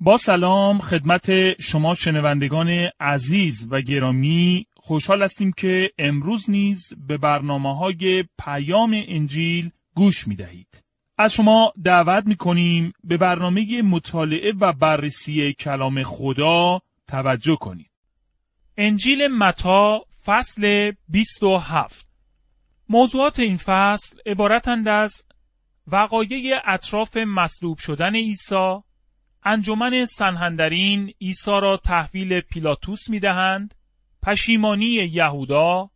با سلام خدمت شما شنوندگان عزیز و گرامی، خوشحال هستیم که امروز نیز به برنامه‌های پیام انجیل گوش می‌دهید. از شما دعوت می‌کنیم به برنامه مطالعه و بررسی کلام خدا توجه کنید. انجیل متی فصل 27. موضوعات این فصل عبارتند از وقایع اطراف مصلوب شدن عیسی، انجمن سنهدرین عیسی را تحویل پیلاطوس می‌دهند، پشیمانی یهودا،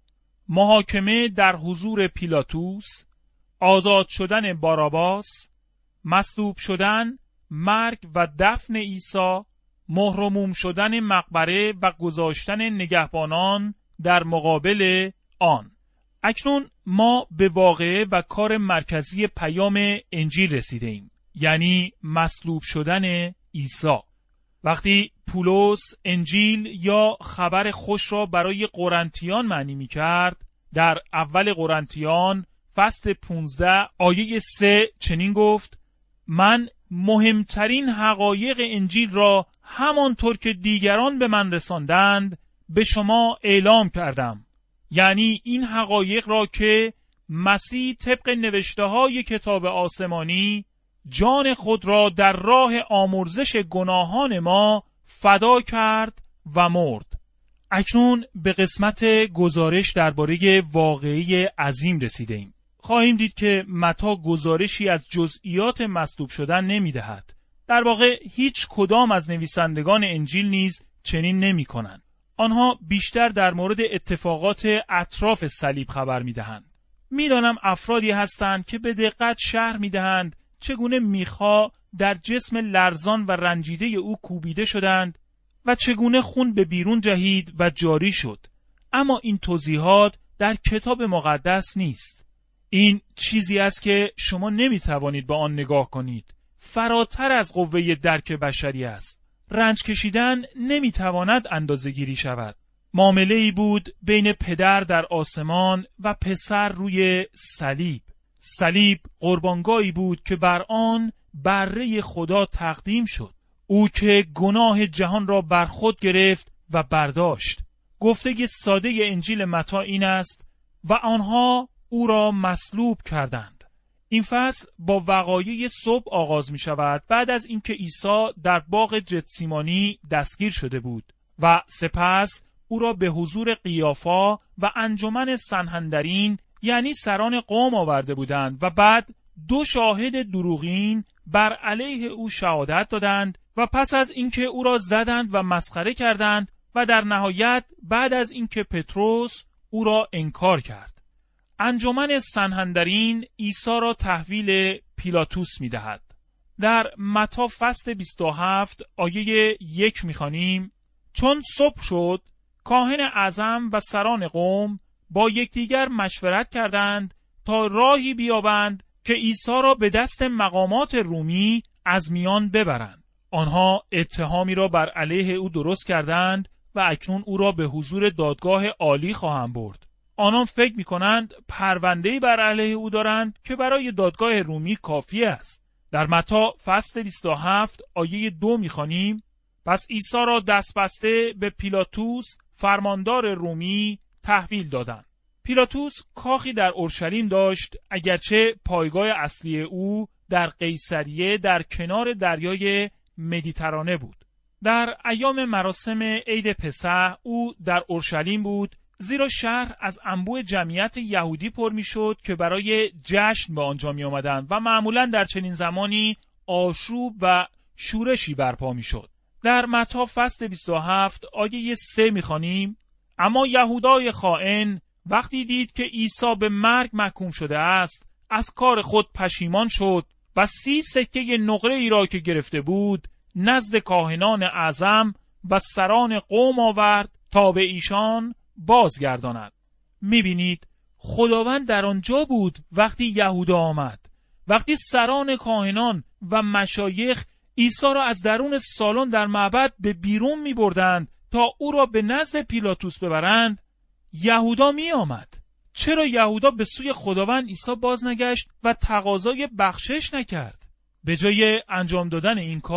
محاکمه در حضور پیلاطوس، آزاد شدن باراباس، مصلوب شدن، مرگ و دفن عیسی، مهرموم شدن مقبره و گذاشتن نگهبانان در مقابل آن. اکنون ما به واقعه و کار مرکزی پیام انجیل رسیده ایم، یعنی مصلوب شدن عیسی. وقتی پولس انجیل یا خبر خوش را برای قرنتیان معنی می کرد، در اول قرنتیان فصل 15 آیه 3 چنین گفت: من مهمترین حقایق انجیل را همانطور که دیگران به من رساندند به شما اعلام کردم. یعنی این حقایق را که مسیح طبق نوشته های کتاب آسمانی جان خود را در راه آمرزش گناهان ما فدا کرد و مرد. اکنون به قسمت گزارش درباره واقعه عظیم رسیده ایم. خواهیم دید که متی گزارشی از جزئیات مصلوب شدن نمی دهد. در واقع هیچ کدام از نویسندگان انجیل نیز چنین نمی کنند. آنها بیشتر در مورد اتفاقات اطراف صلیب خبر می دهند. می دانم افرادی هستند که به دقت شرح می دهند چگونه میخا در جسم لرزان و رنجیده او کوبیده شدند و چگونه خون به بیرون جهید و جاری شد. اما این توضیحات در کتاب مقدس نیست. این چیزی است که شما نمیتوانید با آن نگاه کنید. فراتر از قوه درک بشری است. رنج کشیدن نمیتواند اندازه‌گیری شود. معامله‌ای بود بین پدر در آسمان و پسر روی صلیب. صلیب قربانگاهی بود که بر آن بره خدا تقدیم شد. او که گناه جهان را بر خود گرفت و برداشت. گفته ساده انجیل متی این است: و آنها او را مصلوب کردند. این فصل با وقایع صبح آغاز می شود، بعد از اینکه عیسی در باغ گتسیمانی دستگیر شده بود و سپس او را به حضور قیافا و انجمن سنهدرین یعنی سران قوم آورده بودند و بعد دو شاهد دروغین بر علیه او شهادت دادند و پس از اینکه او را زدند و مسخره کردند و در نهایت بعد از اینکه پتروس او را انکار کرد. انجمن سنهدرین عیسی را تحویل پیلاطوس می‌دهد. در متی فصل 27 آیه 1 می‌خوانیم: چون صبح شد کاهن اعظم و سران قوم با یکدیگر مشورت کردند تا راهی بیابند که عیسی را به دست مقامات رومی از میان ببرند. آنها اتهامی را بر علیه او درست کردند و اکنون او را به حضور دادگاه عالی خواهند برد. آنان فکر می‌کنند پرونده‌ای بر علیه او دارند که برای دادگاه رومی کافی است. در متی فصل 27 آیه 2 می‌خوانیم: پس عیسی را دست بسته به پیلاطوس فرماندار رومی تحویل دادند. پیلاطوس کاخی در اورشلیم داشت، اگرچه پایگاه اصلی او در قیصریه در کنار دریای مدیترانه بود. در ایام مراسم عید پسح او در اورشلیم بود، زیرا شهر از انبوه جمعیت یهودی پر می شد که برای جشن به آنجا می آمدند و معمولاً در چنین زمانی آشوب و شورشی برپا می شد. در متی فصل 27 آیه 3 می خوانیم: اما یهودای خائن وقتی دید که عیسی به مرگ محکوم شده است، از کار خود پشیمان شد و 30 سکه نقره ای را که گرفته بود نزد کاهنان اعظم و سران قوم آورد تا به ایشان بازگرداند. میبینید خداوند در آنجا بود وقتی یهودا آمد، وقتی سران کاهنان و مشایخ عیسی را از درون سالن در معبد به بیرون می بردند تا او را به نزد پیلاطوس ببرند. یهودا می آمد. چرا یهودا به سوی خداوند عیسی باز نگشت و تقاضای بخشش نکرد؟ به جای انجام دادن این کار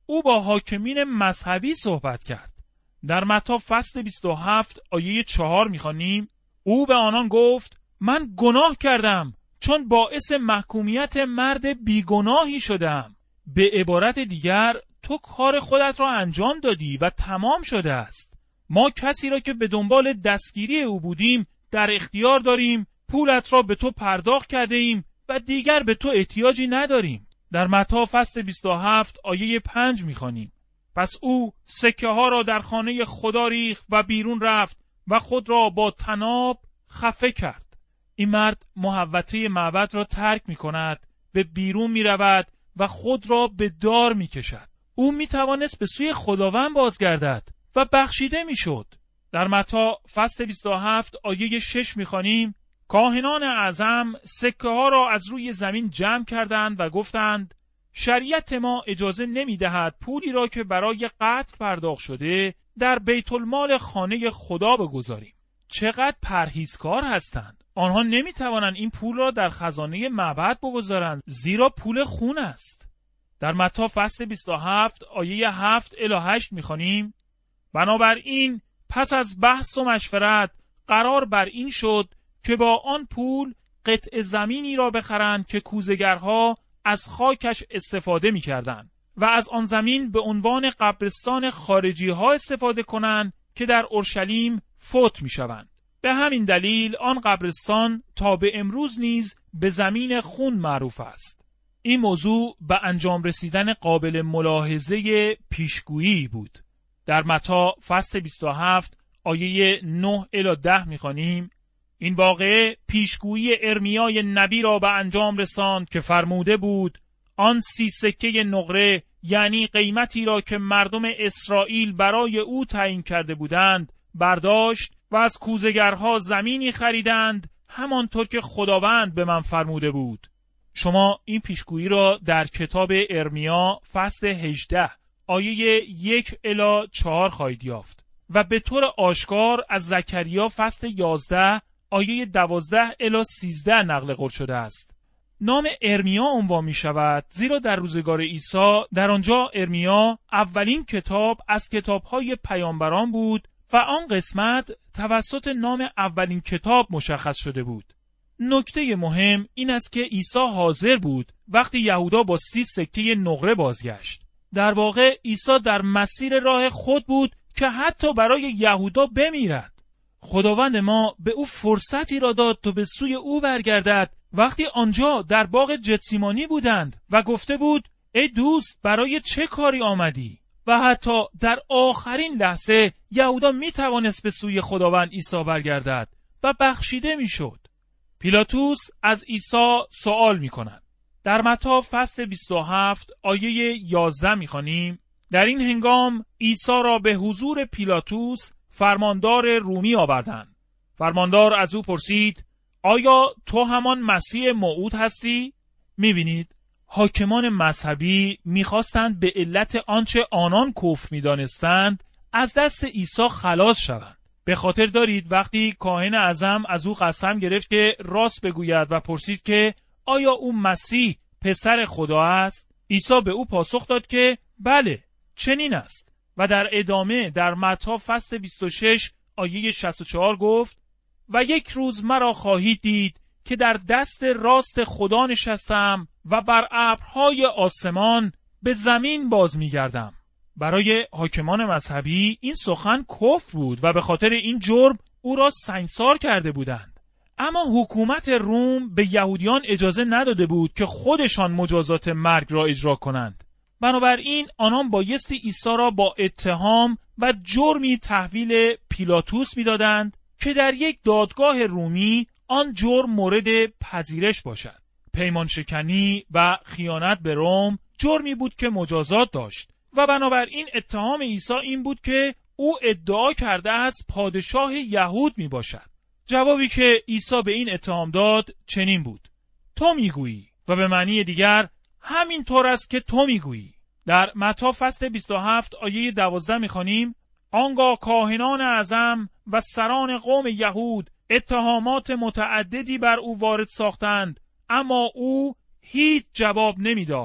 او با حاکمین مذهبی صحبت کرد. در متی فصل 27 آیه 4 می‌خوانیم: او به آنان گفت من گناه کردم چون باعث محکومیت مرد بیگناهی شدم. به عبارت دیگر تو کار خودت را انجام دادی و تمام شده است. ما کسی را که به دنبال دستگیری او بودیم در اختیار داریم، پولت را به تو پرداخت کرده ایم و دیگر به تو احتیاجی نداریم. در متی فصل 27 آیه 5 می‌خوانیم: پس او سکه ها را در خانه خدا ریخت و بیرون رفت و خود را با طناب خفه کرد. این مرد محوطه معبد را ترک می‌کند، به بیرون می‌رود و خود را به دار می‌کشد. او می‌توانست به سوی خداوند بازگردد و بخشیده می‌شد. در متی فصل 27 آیه 6 می‌خوانیم: کاهنان اعظم سکه ها را از روی زمین جمع کردند و گفتند شریعت ما اجازه نمی‌دهد پولی را که برای قتل پرداخت شده در بیت المال خانه خدا بگذاریم. چقدر پرهیزکار هستند. آنها نمی‌توانند این پول را در خزانه معبد بگذارند، زیرا پول خون است. در متی فصل 27 آیه 7 الی 8 می‌خوانیم: بنابراین پس از بحث و مشورت قرار بر این شد که با آن پول قطع زمینی را بخرند که کوزه‌گرها از خاکش استفاده می‌کردند و از آن زمین به عنوان قبرستان خارجی‌ها استفاده کنند که در اورشلیم فوت می‌شوند. به همین دلیل آن قبرستان تا به امروز نیز به زمین خون معروف است. این موضوع به انجام رسیدن قابل ملاحظه پیشگویی بود. در متی فصل 27 آیه 9 الی 10 می‌خوانیم: این واقعه پیشگویی ارمیای نبی را به انجام رساند که فرموده بود آن 30 سکه نقره، یعنی قیمتی را که مردم اسرائیل برای او تعیین کرده بودند، برداشت و از کوزه‌گرها زمینی خریدند همانطور که خداوند به من فرموده بود. شما این پیشگویی را در کتاب ارمیا فصل 18 آیه 1 الی 4 خواهید یافت و به طور آشکار از زکریا فصل 11 آیه 12 الی 13 نقل قول شده است. نام ارمیا عنوان می شود زیرا در روزگار عیسی در آنجا ارمیا اولین کتاب از کتاب‌های پیامبران بود و آن قسمت توسط نام اولین کتاب مشخص شده بود. نکته مهم این است که عیسی حاضر بود وقتی یهودا با 30 سکه نقره بازگشت. در واقع عیسی در مسیر راه خود بود که حتی برای یهودا بمیرد. خداوند ما به او فرصتی را داد تا به سوی او برگردد وقتی آنجا در باغ جتسیمانی بودند و گفته بود ای دوست برای چه کاری آمدی؟ و حتی در آخرین لحظه یهودا می توانست به سوی خداوند عیسی برگردد و بخشیده می شد. پیلاتوس از عیسی سوال می کند. در متی فصل 27 آیه 11 می خوانیم: در این هنگام عیسی را به حضور پیلاتوس فرماندار رومی آوردند. فرماندار از او پرسید آیا تو همان مسیح موعود هستی؟ می بینید حاکمان مذهبی می‌خواستند به علت آنچه آنان کفر می‌دانستند از دست عیسی خلاص شوند. به خاطر دارید وقتی کاهن اعظم از او قسم گرفت که راست بگوید و پرسید که آیا او مسیح پسر خدا است؟ عیسی به او پاسخ داد که بله چنین است و در ادامه در متی فصل 26 آیه 64 گفت و یک روز مرا خواهید دید که در دست راست خدا نشستم و بر ابرهای آسمان به زمین باز می‌گردم. برای حاکمان مذهبی این سخن کفر بود و به خاطر این جرم او را سنگسار کرده بودند. اما حکومت روم به یهودیان اجازه نداده بود که خودشان مجازات مرگ را اجرا کنند. بنابراین آنان بایستی عیسی را با اتهام و جرمی تحویل پیلاتوس می‌دادند که در یک دادگاه رومی آن جرم مورد پذیرش باشد. پیمان شکنی و خیانت به روم جرمی بود که مجازات داشت و بنابراین اتهام عیسی این بود که او ادعا کرده است پادشاه یهود می باشد. جوابی که عیسی به این اتهام داد چنین بود: تو میگویی، و به معنی دیگر همین طور است که تو میگویی. در متی فصل 27 آیه 12 میخوانیم: آنگاه کاهنان اعظم و سران قوم یهود اتهامات متعددی بر او وارد ساختند، اما او هیچ جواب نمیداد.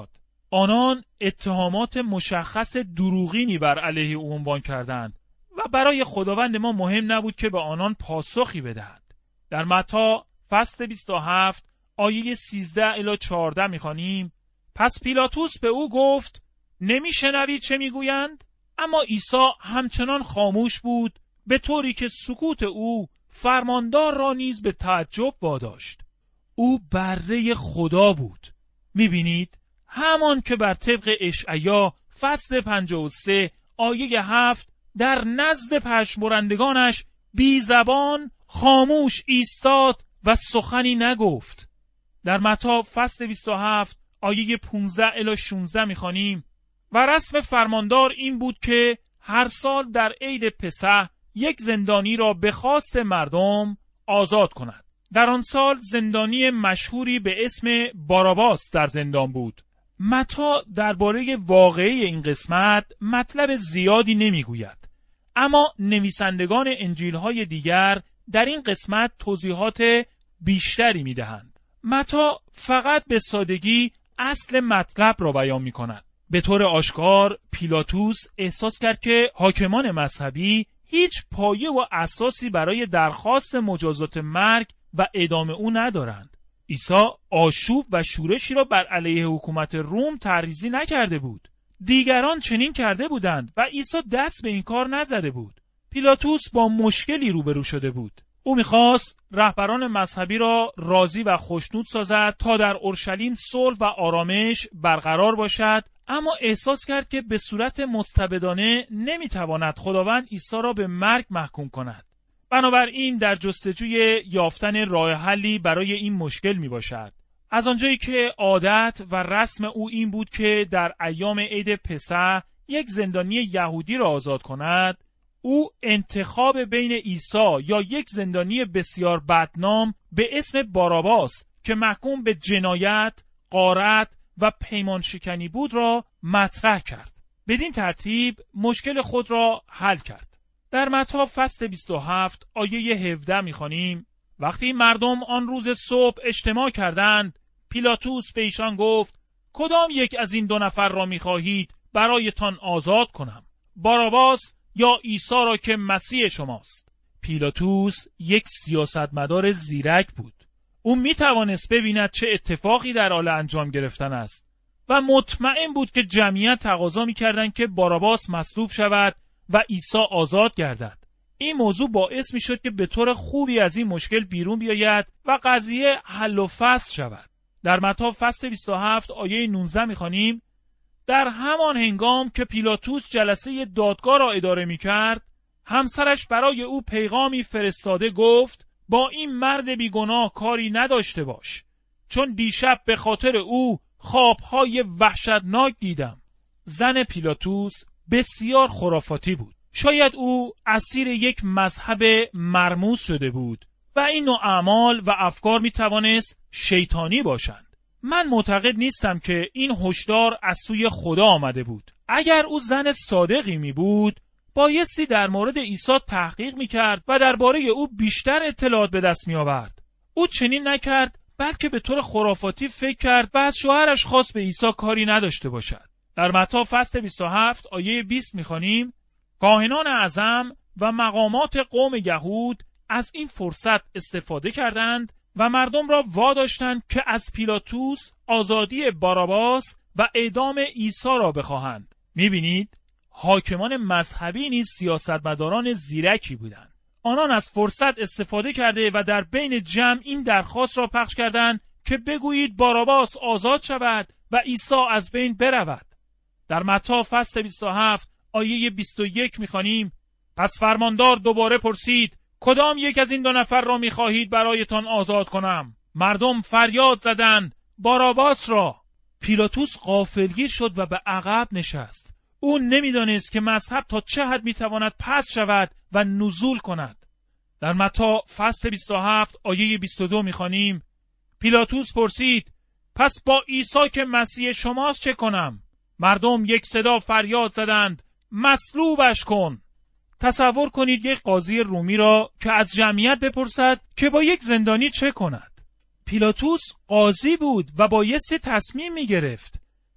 آنان اتهامات مشخص دروغینی بر علیه او عنوان کردند و برای خداوند ما مهم نبود که به آنان پاسخی بدهد. در متی فصل 27 آیه 13 الی 14 می‌خوانیم: پس پیلاطوس به او گفت نمی‌شنوید چه می‌گویند؟ اما عیسی همچنان خاموش بود، به طوری که سکوت او فرماندار را نیز به تعجب واداشت. او بره خدا بود. می‌بینید؟ همان که بر طبق اشعیا فصل 53 آیه 7 در نزد پشمبرندگانش بی زبان خاموش ایستاد و سخنی نگفت. در متی فصل 27 آیه 15 الی 16 می‌خوانیم: و رسم فرماندار این بود که هر سال در عید پسح یک زندانی را به خواست مردم آزاد کند. در آن سال زندانی مشهوری به اسم باراباس در زندان بود. متی درباره واقعه این قسمت مطلب زیادی نمیگوید، اما نویسندگان انجیل‌های دیگر در این قسمت توضیحات بیشتری میدهند. متی فقط به سادگی اصل مطلب را بیان میکند. به طور آشکار پیلاطوس احساس کرد که حاکمان مذهبی هیچ پایه و اساسی برای درخواست مجازات مرگ و اعدام او ندارند. عیسی آشوب و شورشی را بر علیه حکومت روم تحریزی نکرده بود. دیگران چنین کرده بودند و عیسی دست به این کار نزده بود. پیلاطوس با مشکلی روبرو شده بود. او می‌خواست رهبران مذهبی را راضی و خوشنود سازد تا در اورشلیم صلح و آرامش برقرار باشد، اما احساس کرد که به صورت مستبدانه نمی‌تواند خداوند عیسی را به مرگ محکوم کند. بنابراین در جستجوی یافتن راه حلی برای این مشکل میباشد. از آنجایی که عادت و رسم او این بود که در ایام عید پسح یک زندانی یهودی را آزاد کند، او انتخاب بین عیسی یا یک زندانی بسیار بدنام به اسم باراباس که محکوم به جنایت، غارت و پیمان شکنی بود را مطرح کرد. بدین ترتیب مشکل خود را حل کرد. در متی فصل 27 آیه 17 می‌خوانیم: وقتی مردم آن روز صبح اجتماع کردند، پیلاطوس به ایشان گفت کدام یک از این دو نفر را می‌خواهید برایتان آزاد کنم؟ باراباس یا عیسی را که مسیح شماست؟ پیلاطوس یک سیاستمدار زیرک بود. او می‌توانست ببیند چه اتفاقی در حال انجام گرفتن است و مطمئن بود که جمعیت تقاضا می‌کردند که باراباس مصلوب شود و عیسی آزاد گردد. این موضوع باعث می شد که به طور خوبی از این مشکل بیرون بیاید و قضیه حل و فصل شود. در متی فصل 27 آیه 19 می خوانیم: در همان هنگام که پیلاطوس جلسه دادگاه را اداره می کرد، همسرش برای او پیغامی فرستاده گفت با این مرد بیگناه کاری نداشته باش، چون دیشب به خاطر او خوابهای وحشتناک دیدم. زن پیلاطوس بسیار خرافاتی بود. شاید او اسیر یک مذهب مرموز شده بود و این نوع اعمال و افکار می توانست شیطانی باشند. من معتقد نیستم که این هشدار از سوی خدا آمده بود. اگر او زن صادقی می بود، بایستی در مورد عیسی تحقیق می کرد و درباره او بیشتر اطلاعات به دست می آورد. او چنین نکرد، بلکه به طور خرافاتی فکر کرد و از شوهرش خواست به عیسی کاری نداشته باشد. در متی فصل 27 آیه 20 می‌خوانیم: کاهنان اعظم و مقامات قوم یهود از این فرصت استفاده کردند و مردم را واداشتند که از پیلاطوس آزادی باراباس و اعدام عیسی را بخواهند. می‌بینید؟ حاکمان مذهبی نیز سیاستمداران زیرکی بودند. آنان از فرصت استفاده کرده و در بین جمع این درخواست را پخش کردند که بگویید باراباس آزاد شود و عیسی از بین برود. در متی فصل 27 آیه 21 می‌خوانیم: پس فرماندار دوباره پرسید کدام یک از این دو نفر را می‌خواهید برایتان آزاد کنم؟ مردم فریاد زدند باراباس را. پیلاطوس غافلگیر شد و به عقب نشست. او نمی‌دانست که مذهب تا چه حد می‌تواند پست شود و نزول کند. در متی فصل 27 آیه 22 می‌خوانیم: پیلاطوس پرسید پس با عیسی که مسیح شماست چه کنم؟ مردم یک صدا فریاد زدند مصلوبش کن. تصور کنید یک قاضی رومی را که از جمعیت بپرسد که با یک زندانی چه کند. پیلاطوس قاضی بود و بایستی تصمیم می گرفت.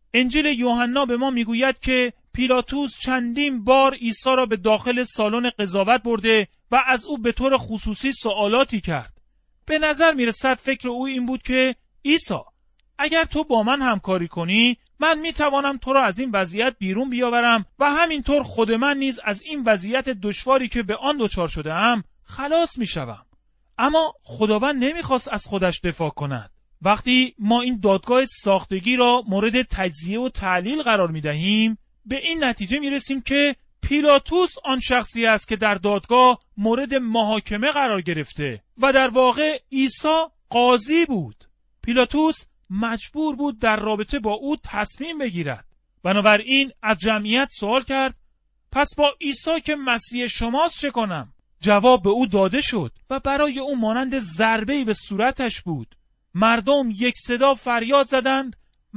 انجیل یوحنا به ما میگوید که پیلاتوس چندین بار عیسی را به داخل سالن قضاوت برده و از او به طور خصوصی سوالاتی کرد. به نظر میرسد فکر او این بود که عیسی، اگر تو با من همکاری کنی، من میتوانم تو را از این وضعیت بیرون بیاورم و همینطور خود من نیز از این وضعیت دشواری که به آن دچار شده‌ام خلاص میشوم. اما خداوند نمیخواست از خودش دفاع کند. وقتی ما این دادگاه ساختگی را مورد تجزیه و تعلیل قرار میدهیم، به این نتیجه میرسیم که پیلاتوس آن شخصی است که در دادگاه مورد محاکمه قرار گرفته و در واقع عیسی قاضی بود. پیلاتوس مجبور بود در رابطه با او تصمیم بگیرد. بنابراین از جمعیت سوال کرد: پس با عیسی که مسیح شماست چه کنم؟ جواب به او داده شد و برای او مانند ضربه‌ای به صورتش بود. مردم یک صدا فریاد زدند: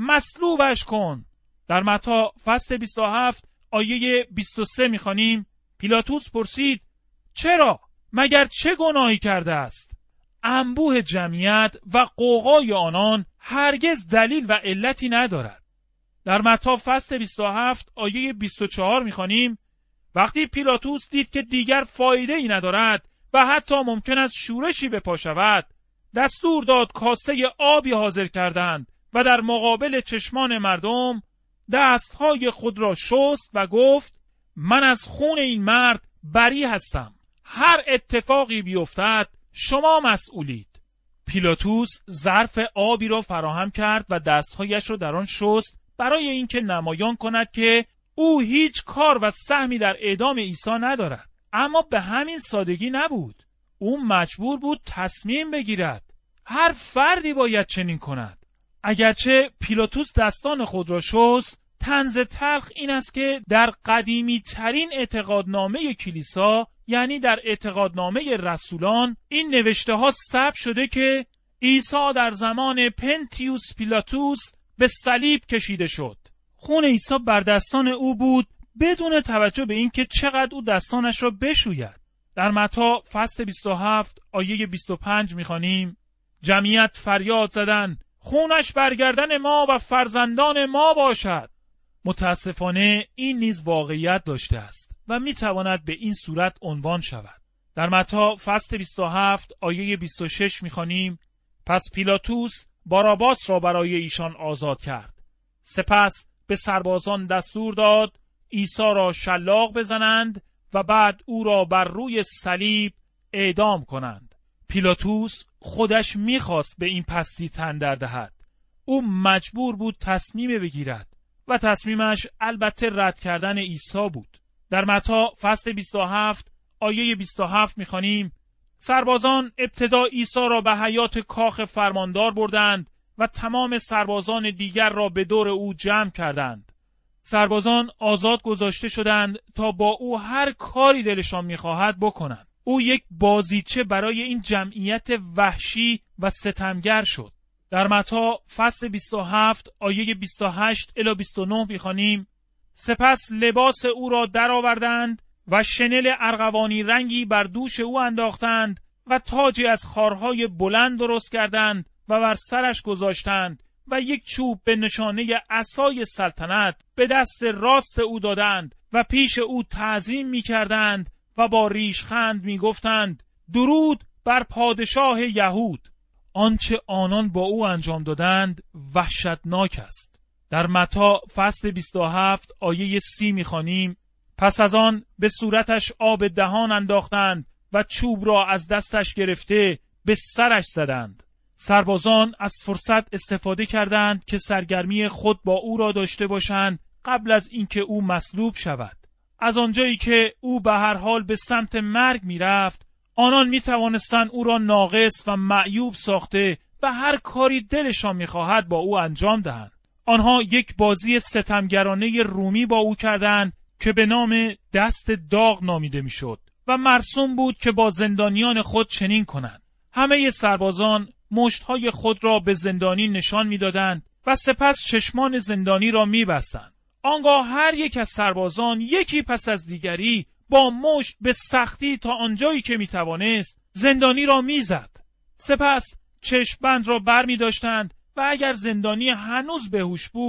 مصلوبش کن. در متی فصل 27 آیه 23 می‌خوانیم: پیلاتوس پرسید: چرا؟ مگر چه گناهی کرده است؟ انبوه جمعیت و غوغای آنان هرگز دلیل و علتی ندارد. در متی فصل 27 آیه 24 می‌خوانیم: وقتی پیلاتوس دید که دیگر فایده ای ندارد و حتی ممکن است شورشی به پا شود، دستور داد کاسه آبی حاضر کردند و در مقابل چشمان مردم دستهای خود را شست و گفت: من از خون این مرد بری هستم. هر اتفاقی بیفتد شما مسئولید. پیلاتوس ظرف آبی را فراهم کرد و دستهایش را در آن شست برای اینکه نمایان کند که او هیچ کار و سهمی در اعدام عیسی ندارد. اما به همین سادگی نبود. او مجبور بود تصمیم بگیرد. هر فردی باید چنین کند. اگرچه پیلاتوس دستان خود را شست، طنز تلخ این است که در قدیمی ترین اعتقادنامه کلیسا، یعنی در اعتقادنامه رسولان، این نوشته ها ثبت شده که عیسی در زمان پنتیوس پیلاتوس به صلیب کشیده شد. خون عیسی بر دستان او بود بدون توجه به اینکه چقدر او دستانش را بشوید. در متی فصل 27 آیه 25 می‌خوانیم: جمعیت فریاد زدند: خونش برگردن ما و فرزندان ما باشد. متاسفانه این نیز واقعیت داشته است و میتواند به این صورت عنوان شود. در متی فصل 27 آیه 26 می‌خوانیم: پس پیلاتوس باراباس را برای ایشان آزاد کرد. سپس به سربازان دستور داد عیسی را شلاق بزنند و بعد او را بر روی صلیب اعدام کنند. پیلاتوس خودش میخواست به این پستی تن در دهد. او مجبور بود تصمیم بگیرد و تصمیمش البته رد کردن عیسی بود. در متی فصل 27 آیه 27 میخوانیم: سربازان ابتدا عیسی را به حیاط کاخ فرماندار بردند و تمام سربازان دیگر را به دور او جمع کردند. سربازان آزاد گذاشته شدند تا با او هر کاری دلشان میخواهد بکنند. او یک بازیچه برای این جمعیت وحشی و ستمگر شد. در متی فصل 27 آیه 28 الی 29 می‌خوانیم: سپس لباس او را درآوردند و شنل ارغوانی رنگی بر دوش او انداختند و تاجی از خارهای بلند درست کردند و بر سرش گذاشتند و یک چوب به نشانه عصای سلطنت به دست راست او دادند و پیش او تعظیم می‌کردند و با ریشخند می‌گفتند: درود بر پادشاه یهود. آنچه آنان با او انجام دادند وحشتناک است. در متی فصل 27 آیه 30 می‌خوانیم: پس از آن به صورتش آب دهان انداختند و چوب را از دستش گرفته به سرش زدند. سربازان از فرصت استفاده کردند که سرگرمی خود با او را داشته باشند قبل از اینکه او مصلوب شود. از آنجایی که او به هر حال به سمت مرگ می‌رفت، آنان می‌توانستند او را ناقص و معیوب ساخته و هر کاری دلشان می‌خواهد با او انجام دهند. آنها یک بازی ستمگرانه رومی با او کردند که به نام دست داغ نامیده می‌شد و مرسوم بود که با زندانیان خود چنین کنند. همه سربازان مشت‌های خود را به زندانی نشان می‌دادند و سپس چشمان زندانی را می‌بستند. آنگاه هر یک از سربازان یکی پس از دیگری با مشت به سختی تا آنجایی که میتوانست زندانی را میزد. سپس چشمبند را بر می داشتند و اگر زندانی هنوز به هوش بود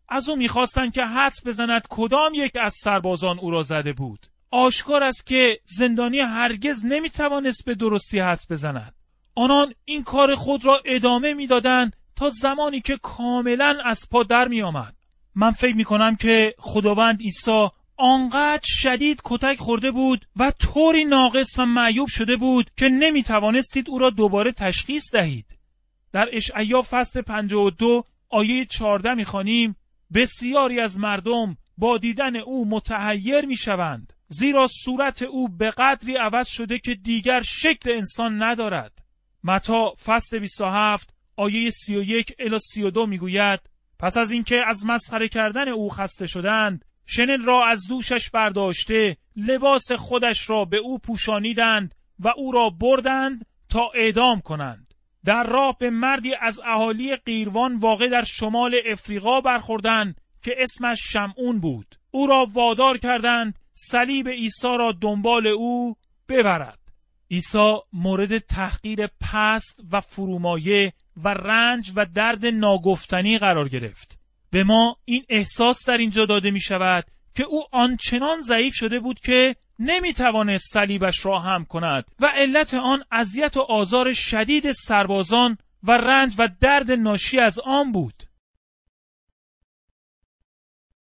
از او می‌خواستند که حدس بزند کدام یک از سربازان او را زده بود. آشکار است که زندانی هرگز نمی‌توانست به درستی حدس بزند. آنان این کار خود را ادامه می‌دادند تا زمانی که کاملاً از پا در می‌آمد. من فکر می‌کنم که خداوند عیسی آنقدر شدید کتک خورده بود و طوری ناقص و معیوب شده بود که نمی‌توانستید او را دوباره تشخیص دهید. در اشعیا فصل 52 آیه 14 می‌خوانیم: بسیاری از مردم با دیدن او متحیر می‌شوند، زیرا صورت او به قدری عوض شده که دیگر شکل انسان ندارد. متی فصل 27 آیه 31 الی 32 میگوید: پس از اینکه از مسخره کردن او خسته شدند، شنل را از دوشش برداشته لباس خودش را به او پوشانیدند و او را بردند تا اعدام کنند. در راه به مردی از اهالی قیروان واقع در شمال افریقا برخوردند که اسمش شمعون بود. او را وادار کردند صلیب عیسی را دنبال او ببرد. عیسی مورد تحقیر پست و فرومایه و رنج و درد ناگفتنی قرار گرفت. به ما این احساس در اینجا داده می شود که او آنچنان ضعیف شده بود که نمی توانست صلیبش را حمل کند و علت آن اذیت و آزار شدید سربازان و رنج و درد ناشی از آن بود.